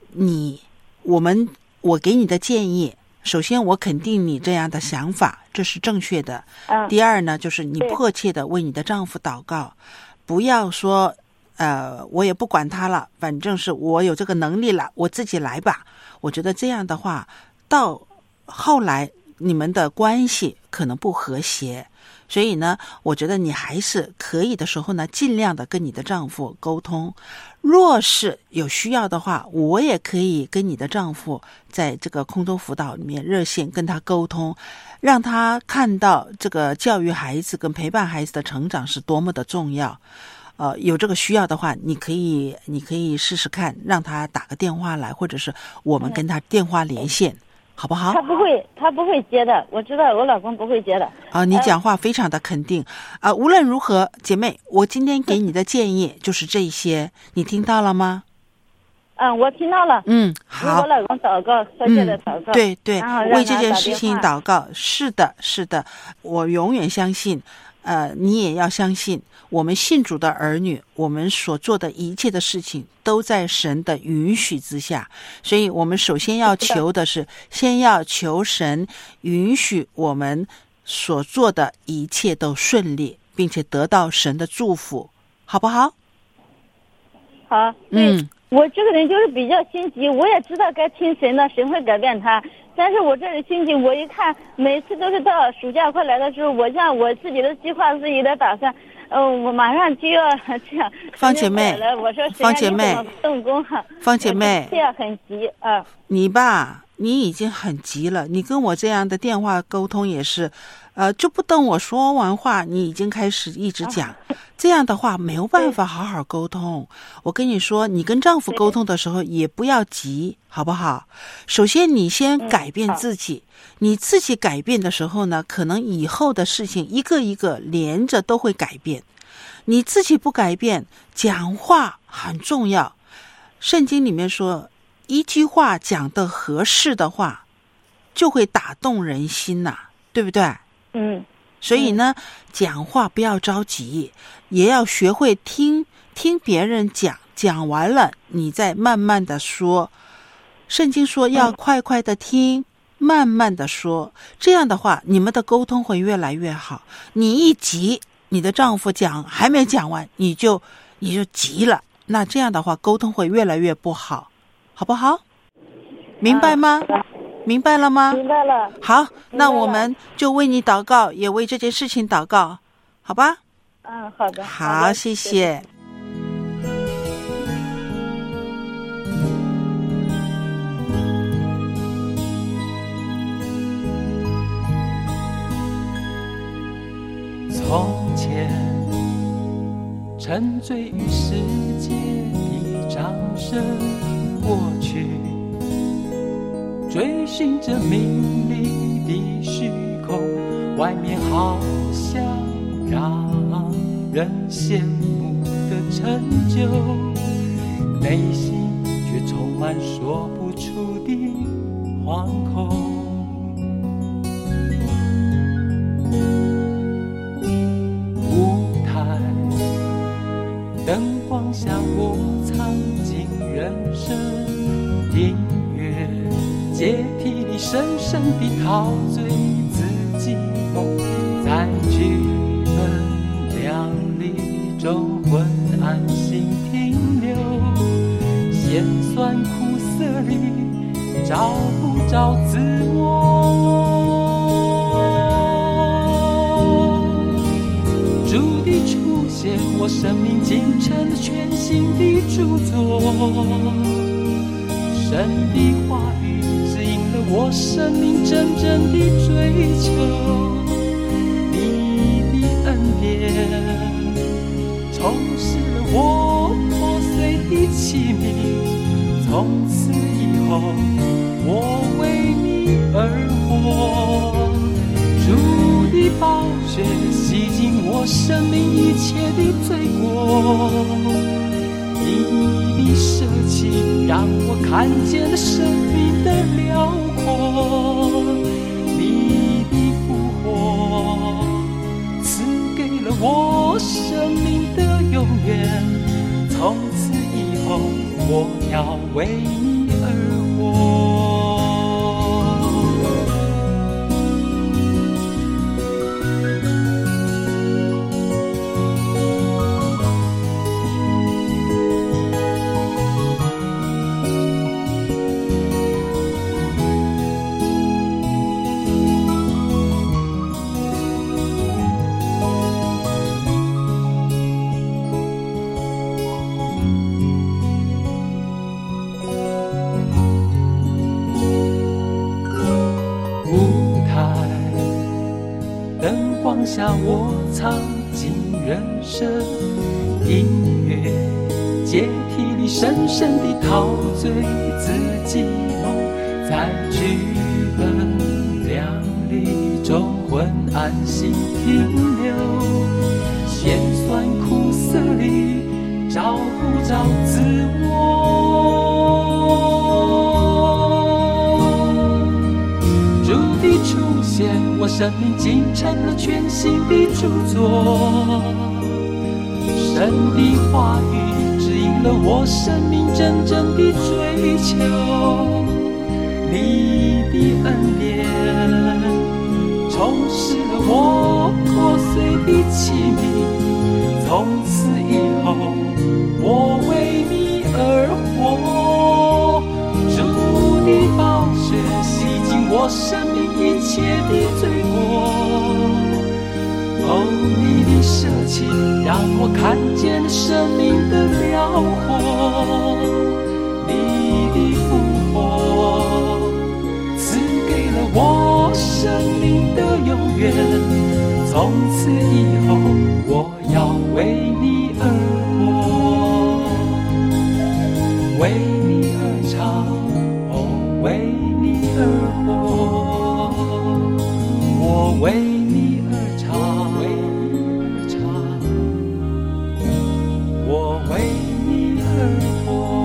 我给你的建议，首先我肯定你这样的想法，这是正确的。第二呢，就是你迫切的为你的丈夫祷告，不要说我也不管他了，反正是我有这个能力了，我自己来吧。我觉得这样的话，到后来你们的关系可能不和谐。所以呢，我觉得你还是可以的时候呢，尽量的跟你的丈夫沟通。若是有需要的话，我也可以跟你的丈夫在这个空中辅导里面热线跟他沟通，让他看到这个教育孩子跟陪伴孩子的成长是多么的重要。有这个需要的话，你可以试试看，让他打个电话来，或者是我们跟他电话连线，好不好？ 他不会接的，我知道我老公不会接的。 你讲话非常的肯定。无论如何，姐妹，我今天给你的建议就是这些，你听到了吗？ 我听到了。 好。 为我老公祷告，迫切的祷告。 对，为这件事情祷告。是的，我永远相信。你也要相信，我们信主的儿女，我们所做的一切的事情都在神的允许之下，所以我们首先要求的是，先要求神允许我们所做的一切都顺利，并且得到神的祝福，好不好？ 好。我这个人就是比较心急，我也知道该听神的，神会改变他。但是我这里心急，我一看每次都是到暑假快来的时候，我像我自己的计划自己的打算，我马上就要这样。 方姐妹， 我说方姐妹， 动工哈。 方姐妹， 这样很急啊。 你已经很急了，你跟我这样的电话沟通也是，就不等我说完话，你已经开始一直讲，这样的话没有办法好好沟通。我跟你说，你跟丈夫沟通的时候也不要急，好不好？首先你先改变自己，你自己改变的时候呢，可能以后的事情一个一个连着都会改变。你自己不改变，讲话很重要。圣经里面说，一句话讲得合适的话，就会打动人心呐，对不对？所以呢，讲话不要着急，也要学会听别人讲，讲完了你再慢慢的说。圣经说要快快的听，慢慢的说，这样的话你们的沟通会越来越好。你一急，你的丈夫还没讲完，你就急了，那这样的话沟通会越来越不好，好不好？明白吗？明白了吗？ 明白了。 好，那我们就为你祷告，也为这件事情祷告，好吧？ 好的。 好，谢谢。 从前沉醉于世界的掌声，过去追寻着名利的虚空，外面好像让人羡慕的成就，内心却充满说不出的惶恐。舞台灯光下我藏进人生，音乐接替你深深地陶醉自己梦，在剧本亮丽中昏暗心停留，咸酸苦涩里找不着自我。主的出现，我生命竟成了全新的著作，神的话语指引了我生命真正的追求，你的恩典充实了我破碎的器皿，从此以后我为你而活，主的宝血洗净我生命一切的罪过， 你的舍弃让我看见了生命的辽阔，你的复活赐给了我生命的永远，从此以后我要为你而活。下我尝尽人生，音乐阶梯里深深地陶醉自己梦，在剧本亮丽中昏暗心停留，咸酸苦涩里找不着自我，主的出现，我生命竟成了全新的著作，神的话语指引了我生命真正的追求，你的恩典充实了我破碎的器皿，从此以后我为你而活，主的宝血洗净我生命一切的罪过，你的舍弃让我看见生命的辽阔，你的复活赐给了我生命的永远，从此以后我要为你而活，为你而唱，为你而活，我为你而唱，我为你而活。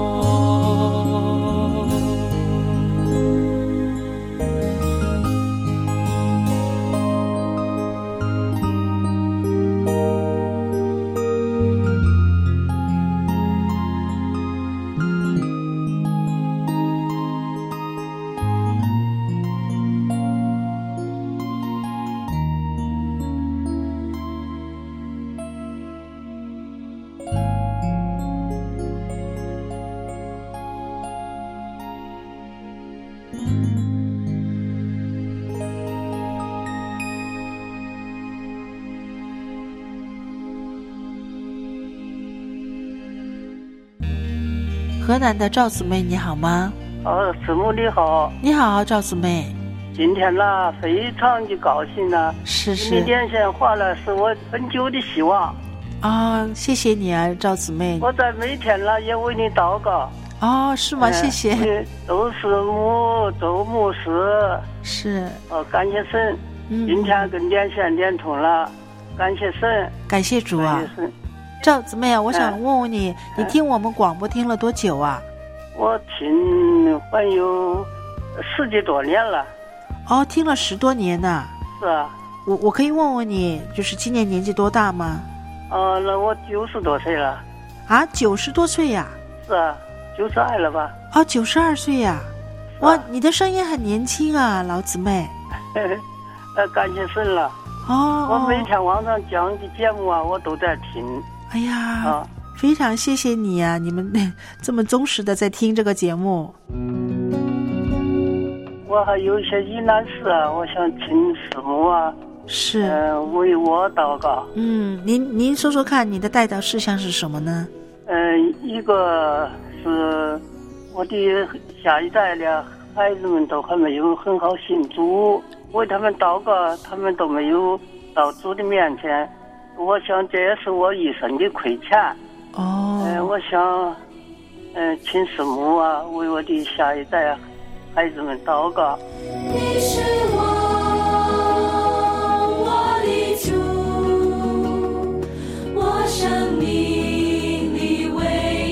河南的赵姊妹你好吗？ 师母你好。 你好，赵姊妹。 今天呢，非常的高兴呢。 是。 你连线话了，是我很久的希望。 谢谢你啊，赵姊妹。 我在每天呢也为你祷告。 是吗？谢谢。 周师母、周牧师。 是。 感谢神。今天跟连线连通了，感谢神。 感谢主啊。感谢神。赵姊妹啊，我想问问你，你听我们广播听了多久啊？ 我听还有10几多年了。 听了10多年呢。 是啊。 我可以问问你，就是今年年纪多大吗？ 那我90多岁了。 90多岁呀？ 是啊，92了吧 ？92岁呀？哇，你的声音很年轻啊，老姊妹。 感谢神了。我每天晚上讲的节目啊，我都在听。 哎呀，非常谢谢你啊！你们这么忠实的在听这个节目。 我还有一些疑难事啊，我想请师母啊， 是为我祷告。 您说说看，你的代祷事项是什么呢？ 一个是我的下一代的孩子们都还没有很好信主，为他们祷告，他们都没有到主的面前。我想这也是我一生的亏欠。我想请师母啊，为我的下一代孩子们祷告。 你是我的主，我生命里唯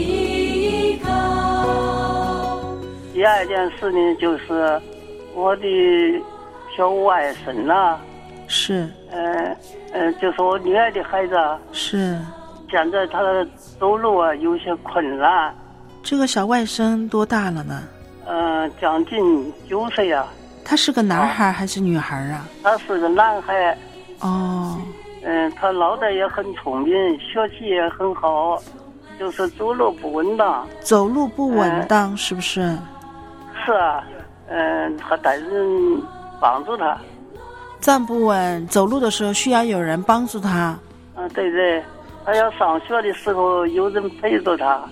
第二件事呢，就是我的小外甥啊， 是， 就是我女儿的孩子啊， 是， 现在他走路啊有些困难。 这个小外甥多大了呢？ 将近9岁啊。 他是个男孩还是女孩啊？ 他是个男孩。 哦。 他脑袋也很聪明，学习也很好，就是走路不稳当。 走路不稳当，是不是？ 是啊。他带人帮助他。 站不稳，走路的时候需要有人帮助他。 对对，他要上学的时候有人陪着他。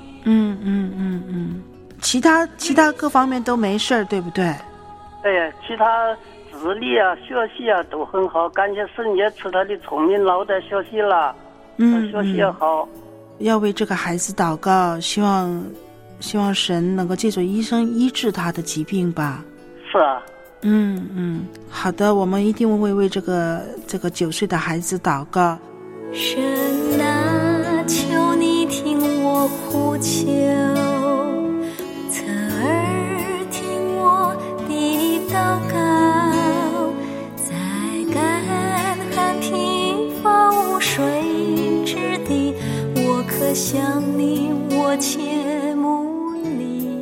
其他各方面都没事儿，对不对？ 对，其他智力啊、学习啊都很好，感谢神也赐他的聪明脑袋学习了，学习也好。 要为这个孩子祷告，希望神能够借助医生医治他的疾病吧。 是啊。 好的，我们一定会为这个9岁的孩子祷告。 神啊，求你听我呼求，侧耳听我的祷告，在干旱贫乏无水之地，我可向你，我切慕你。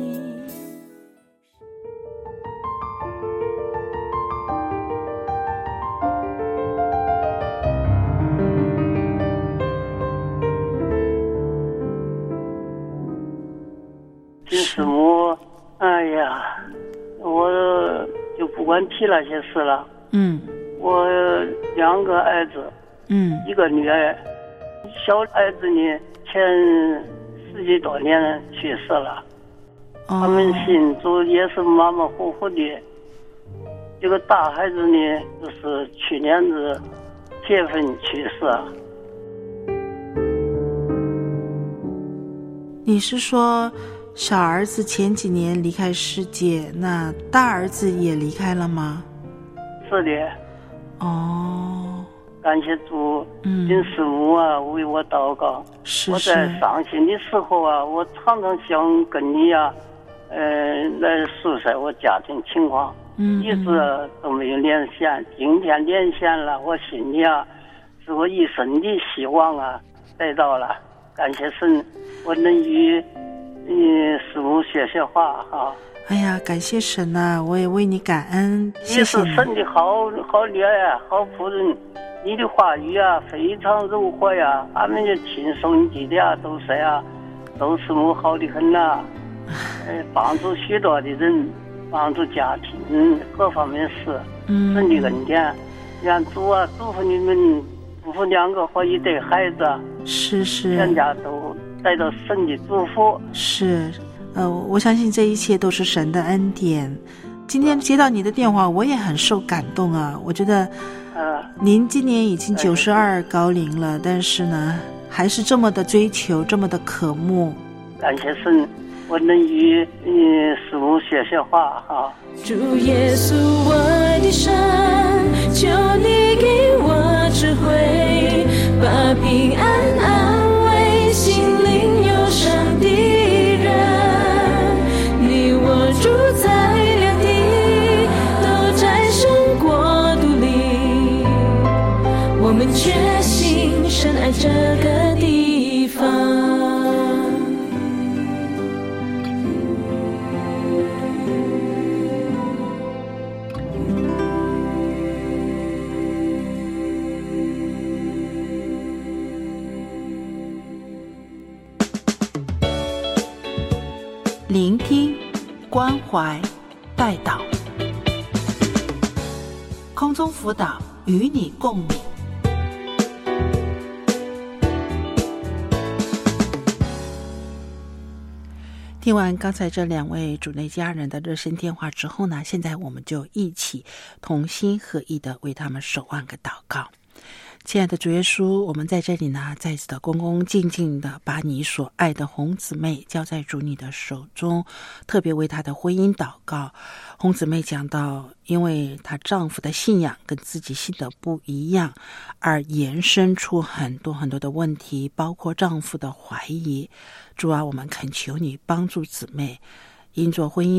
金师母，哎呀，我就不管提那些事了。我2个儿子，一个女儿，小儿子呢前10几多年去世了，他们信主也是马马虎虎的。这个大孩子呢，就是去年子7月份去世。 你是说小儿子前几年离开世界，那大儿子也离开了吗？ 是的。感谢主，金师母啊为我祷告。 是。 我在伤心的时候啊，我常常想跟你啊，来诉说我家庭情况，一直都没有连线，今天连线了，我心里啊，是我一生的希望啊得到了，感谢神，我能与师母学话哈。 哎呀，感谢神啊，我也为你感恩，谢谢你。 你是神的好女儿呀，好仆人，你的话语啊非常柔和呀，俺们就亲手记的啊都是呀，都是母好的很呐，帮助许多的人，帮助家庭各方面事，神的恩典，让主啊祝福你们夫妇2个和1对孩子， 是全家都得到神的祝福。 是。我相信这一切都是神的恩典。今天接到你的电话，我也很受感动啊！我觉得，您今年已经92高龄了，但是呢，还是这么的追求，这么的渴慕。 感谢神，我能与师母学话哈。 主耶稣，我的神，求你给我智慧，把平安安慰心灵忧伤的人。住在2地，都在神国度里，我们确信神爱这个地方。 聆听，关怀，带导，空中辅导与你共鸣。听完刚才这2位主内家人的热线电话之后呢，现在我们就一起同心合意的为他们守望个祷告。亲爱的主耶稣，我们在这里呢，再次的恭恭敬敬的把你所爱的红姊妹交在主你的手中，特别为她的婚姻祷告。红姊妹讲到，因为她丈夫的信仰跟自己信的不一样，而延伸出很多很多的问题，包括丈夫的怀疑。主啊，我们恳求你帮助姊妹，因着婚姻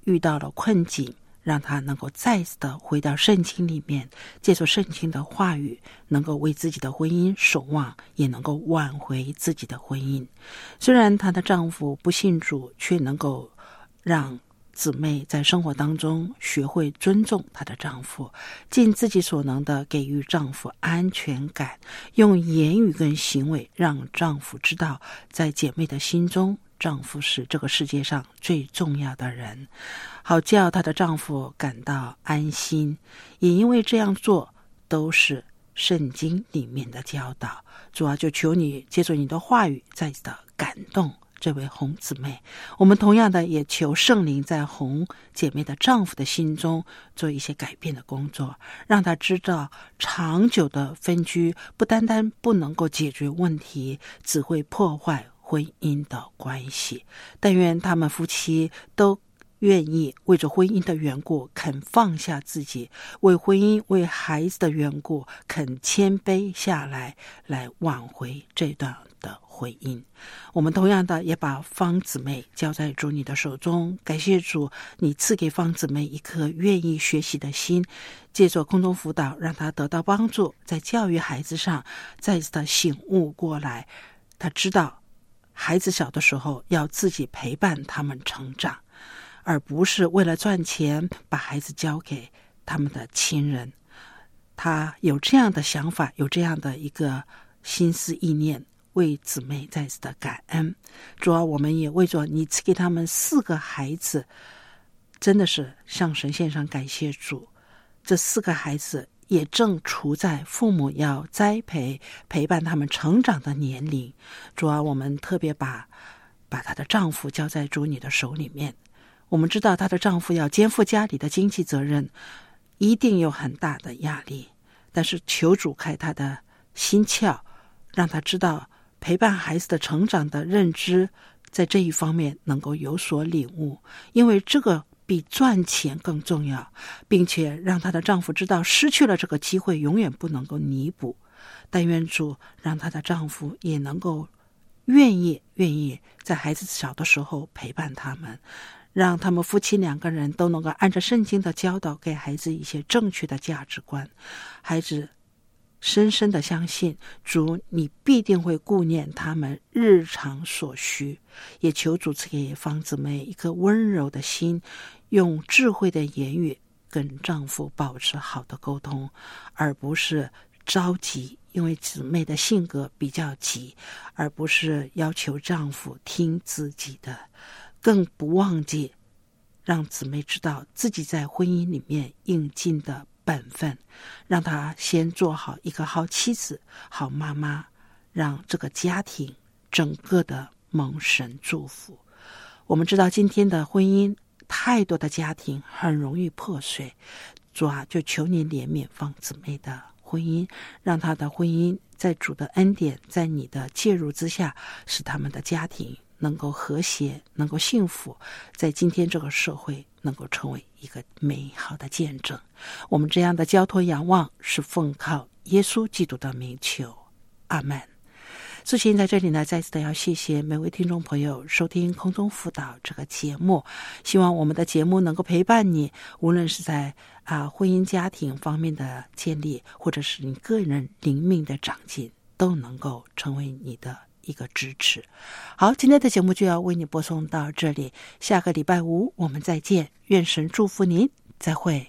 遇到了困境，让他能够再次的回到圣经里面，借助圣经的话语，能够为自己的婚姻守望，也能够挽回自己的婚姻。虽然她的丈夫不信主，却能够让姊妹在生活当中学会尊重她的丈夫，尽自己所能的给予丈夫安全感，用言语跟行为让丈夫知道，在姐妹的心中，丈夫是这个世界上最重要的人，好叫她的丈夫感到安心。也因为这样做都是圣经里面的教导。主啊，就求你借助你的话语再次的感动这位红姊妹。我们同样的也求圣灵在红姐妹的丈夫的心中做一些改变的工作，让他知道长久的分居不单单不能够解决问题，只会破坏婚姻的关系。但愿他们夫妻都愿意为着婚姻的缘故肯放下自己，为婚姻为孩子的缘故肯谦卑下来，来挽回这段的婚姻。我们同样的也把方姊妹交在主你的手中，感谢主，你赐给方姊妹一颗愿意学习的心，借助空中辅导让她得到帮助，在教育孩子上再次的醒悟过来。她知道孩子小的时候要自己陪伴他们成长，而不是为了赚钱把孩子交给他们的亲人。他有这样的想法，有这样的一个心思意念，为姊妹再次的感恩。主啊，我们也为着你赐给他们4个孩子，真的是向神献上感谢主。这4个孩子也正处在父母要栽培陪伴他们成长的年龄。主啊，我们特别把她的丈夫交在主你的手里面。我们知道她的丈夫要肩负家里的经济责任，一定有很大的压力，但是求主开她的心窍，让她知道陪伴孩子的成长的认知，在这一方面能够有所领悟，因为这个比赚钱更重要，并且让她的丈夫知道失去了这个机会永远不能够弥补。但愿主让她的丈夫也能够愿意在孩子小的时候陪伴他们，让他们夫妻2个人都能够按照圣经的教导给孩子一些正确的价值观。孩子深深的相信主，你必定会顾念他们日常所需。也求主赐给方姊妹一颗温柔的心，用智慧的言语跟丈夫保持好的沟通，而不是着急，因为姊妹的性格比较急，而不是要求丈夫听自己的，更不忘记让姊妹知道自己在婚姻里面应尽的本分，让她先做好一个好妻子、好妈妈，让这个家庭整个的蒙神祝福。我们知道今天的婚姻，太多的家庭很容易破碎。主啊，就求你怜悯方姊妹的婚姻，让她的婚姻在主的恩典，在你的介入之下，使他们的家庭能够和谐，能够幸福，在今天这个社会能够成为一个美好的见证。我们这样的交托仰望，是奉靠耶稣基督的名求，阿们。素琴在这里呢，再次的要谢谢每位听众朋友收听空中辅导这个节目，希望我们的节目能够陪伴你，无论是在婚姻家庭方面的建立，或者是你个人灵命的长进，都能够成为你的一个支持。好，今天的节目就要为你播送到这里，下个礼拜5我们再见，愿神祝福您，再会。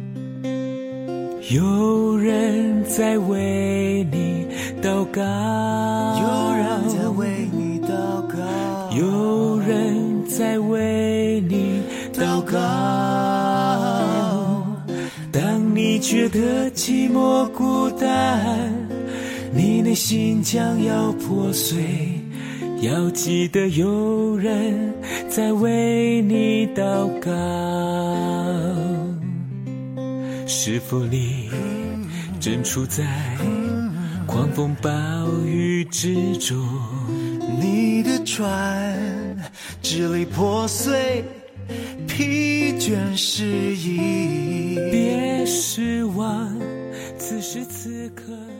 有人在为你祷告， 有人在为你祷告， 有人在为你祷告。当你觉得寂寞孤单，你内心将要破碎，要记得有人在为你祷告。是否你正处在狂风暴雨之中？ 你的船支离破碎，疲倦失意。 别失望，此时此刻